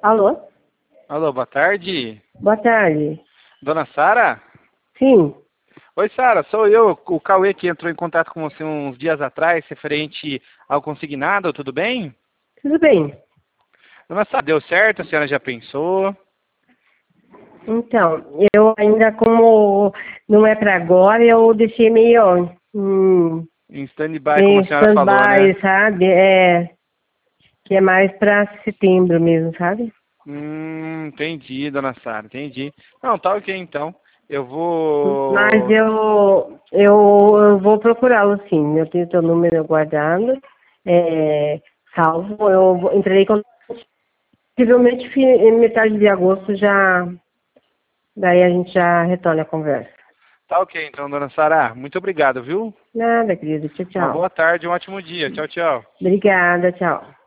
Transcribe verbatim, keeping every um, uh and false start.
Alô? Alô, boa tarde. Boa tarde. Dona Sara? Sim. Oi, Sara, sou eu, o Cauê, que entrou em contato com você uns dias atrás, referente ao consignado, tudo bem? Tudo bem. Dona Sara, deu certo? A senhora já pensou? Então, eu ainda como não é para agora, eu deixei meio hum, Em stand-by, como em a senhora falou, né? stand-by, sabe? É, que é mais para setembro mesmo, sabe? Hum, entendi, Dona Sara, entendi. Não, tá ok, então. Eu Mas vou... eu, eu, eu vou procurá-lo sim. Eu tenho seu número guardado, é, salvo. Eu vou- entrei com possivelmente fi- metade de agosto já. Daí a gente já retorna a conversa. Tá ok, então, Dona Sara. Muito obrigado, viu? Nada, querido. Tchau, Uma tchau. boa tarde, um ótimo dia. Tchau, tchau. Obrigada, tchau.